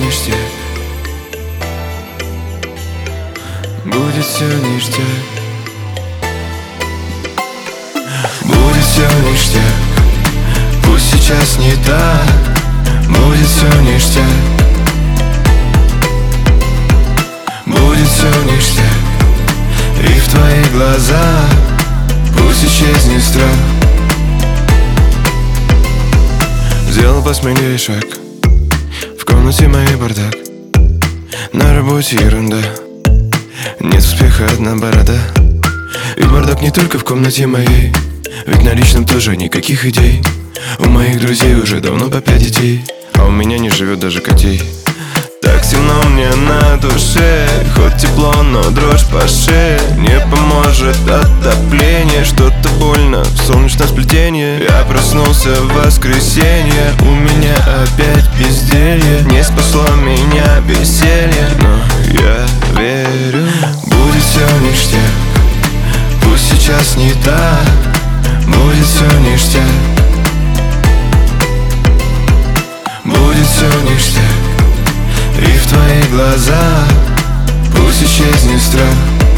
ништяк, будет все ништяк, будет все ништяк. Пусть сейчас не так, будет все ништяк, будет все ништяк. И в твоих глазах пусть исчезнет страх. Сделал по смене шаг, в комнате моей бардак, на работе ерунда, нет успеха, одна борода. И бардак не только в комнате моей, ведь на личном тоже никаких идей. У моих друзей уже давно по 5 детей, а у меня не живет даже котей. Так темно мне на душе, хоть тепло, но дрожь по шее. Не поможет отопление, что-то больно в солнечном сплетении. Я проснулся в воскресенье, у меня опять безделье. Не спасло меня веселье, но я верю, будет все ништяк. Пусть сейчас не так, будет все ништяк, будет все ништяк. И в твоих глазах пусть исчезнет страх.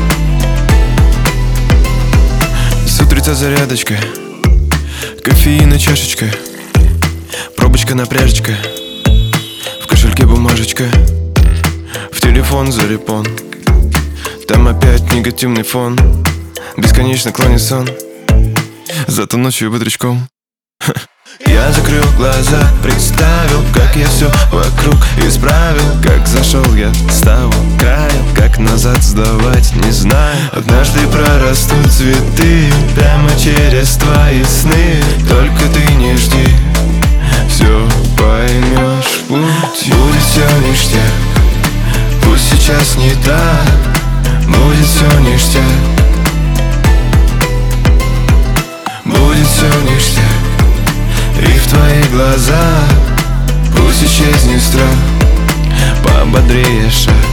С утреца зарядочка, кофеина чашечка, пробочка напряжечка, в кошельке бумажечка, в телефон зарепон, там опять негативный фон, бесконечно клонит сон, зато ночью бодрячком. Я закрыл глаза, представил, как я все вокруг исправил, как зашел я с того края, как назад сдавать не знаю. Однажды прорастут цветы прямо через твои сны. Только ты не жди, все поймешь в путь. Будет все ништяк, пусть сейчас не так, будет все ништяк, будет все ништяк. И в твоих глазах пусть исчезнет страх. Пободрее шаг,